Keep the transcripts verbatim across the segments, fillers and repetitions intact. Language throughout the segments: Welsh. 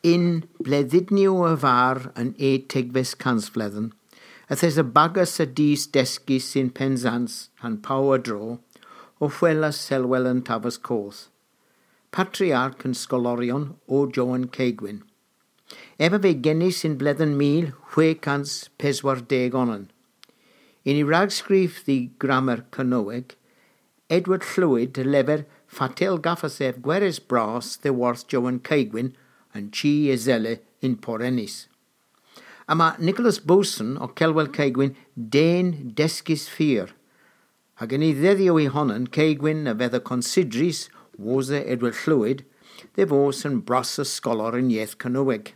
In bledidniw y far yn e tegfes cansfledden, a thes y bagas y dis desgis sy'n penzans han paw a dro, o fwela selwel yn tafas coth. Patriarch yn sgolorion o Joan Ceigwyn. Efa fe geni sy'n bledden mil chwe cans peswar deg onan. In I ragsgrif ddi grammar cynoweg, Edward Llwyd y lefer fatel gaffasef gweres bras the worth Joan Ceigwyn and chi ezele in Porenis. Ama Nicholas Boson o Celwel Ceigwyn den desgis fyr. Hag yn I ddeddio I honan Ceigwyn a fedda considris wosa Edward Llwyd, the fos yn bras y sgolor yn ieth cynoweg.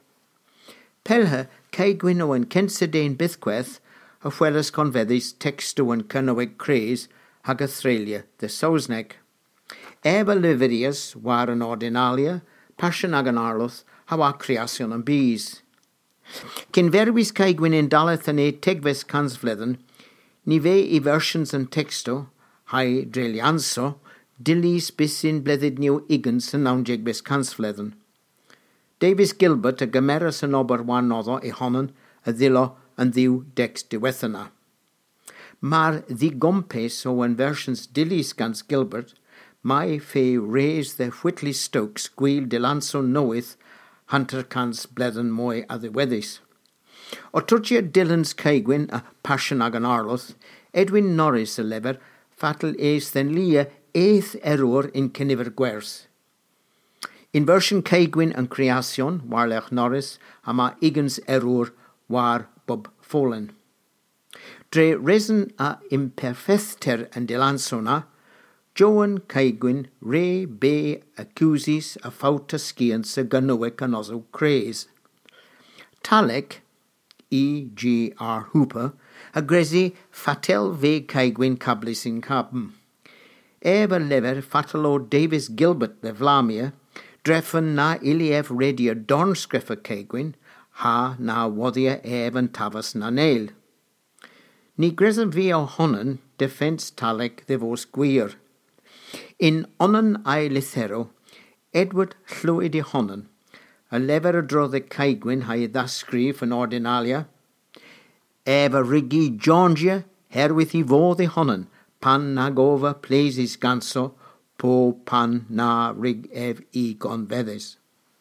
Pelha Ceigwyn o yn censa den bythgweth a fwelas confeddis texto yn cynoweg cres hag Australia the Sausneg. Eba Liverius war yn ordinalia, passion ag yn arloth, hawa creacion yn bys. Cyn ferwys Ceigwyn yn daleth yn e tegfes cansfledden, ni fe I versions yn texto, hai drelianso, dilis bis yn bleddidniw igans yn nawnjegbes cansfledden. Davis Gilbert a gymeras yn ober wan noddo I honan a ddilo yn ddiw dex diwethana. Mae'r ddigompes o yn versions dilis gans Gilbert, mae fe reis the Whitley Stokes gwyl dilanso nowydd hunter cans bledden mwy a ddiweddus. O twrtia Dylan's Ceigwyn a passion ag an arloth, Edwin Norris y lefer fatal eis then lia eith erwr in cynifer gwers. In version Ceigwyn and creation warlech Norris a ma igans erwr war Bob Folan. Dre resen a imperfecter and dilansona, Joan Ceigwyn re be accusis a fauta skians a ganowek an ozo craze. Talek, E. G. R. Hooper, a grezi fatel ve Ceigwyn cablis in cabm. Eba lever fatalo Davis Gilbert the Vlamia, drefen na Iliev radio dornskreffer Ceigwyn, ha na wodia even tavas na nail. Ni greza vi o honan defense talek the vos gwir. In onan ai lithero, Edward Llwyd I honan, a lever dro the Ceigwyn ha I ddasgrif yn ordinalia, efa rigi Georgia herwydd I fodd I honan, pan nag over pleases ganso, po pan na rig ef I gonfeddys.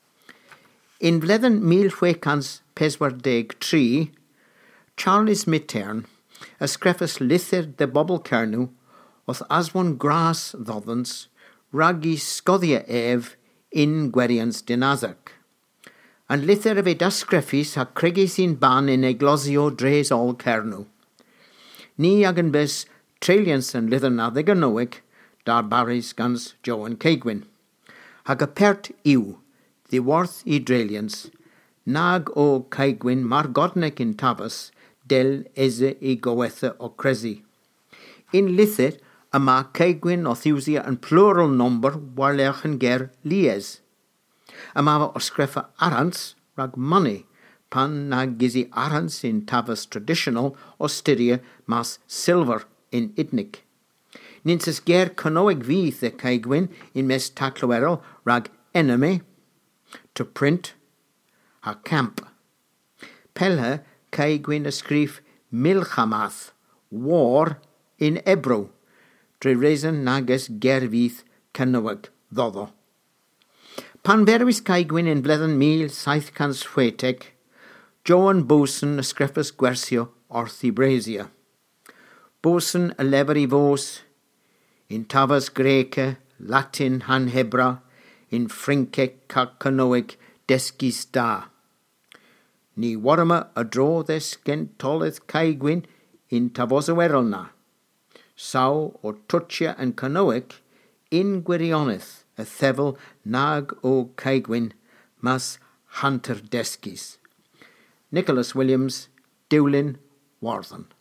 In fledden mil chwe cans peswar deg tri, Charles Mitern, ysgreffus lithyr de bobl cernu, oth aswan gras ddoddans, ragi sgoddia ef in gwerians dinazak. And lithyr of e dasgreffis ha cregis in ban in eglosio dres all cernu. Ni agan bes trelians and lithyr na ddeganoig, dar baris gans Joan Ceigwyn. Hag a pert iw, the worth I drelians, nag o Ceigwyn mar godnec in tabas, del eze I goethe o cresi. In lithyr, a ma Ceigwyn o thiwsia yn plural number warlech yn ger lies. A ma o sgreffa arans rag money, pan na gizi arans in tavas traditional o styria mas silver in idnic. Ninses ger conoeg fydd y Ceigwyn in mes tacloerol rag enemy, to print, ha camp. Pelha Ceigwyn ysgrif milchamath, war in Ebro, dre reason nages ger fydd cynoweg ddoddo. Pan ferwys Ceigwyn in bledden mil saith cans chweteg, Joan Boson ysgreffus gwersio orthi bresia. Boson y lefer I fos, in tavas Greca, Latin han Hebra, in Frinke ca canoeg desgis da. Ni warma a dro ddes gentoleth Ceigwyn in tavos awerolna. Saw o twtsia yn canoeg in gwirioneth a thefel nag o Ceigwyn mas hunter desgis. Nicholas Williams, Dewlin, Warthen.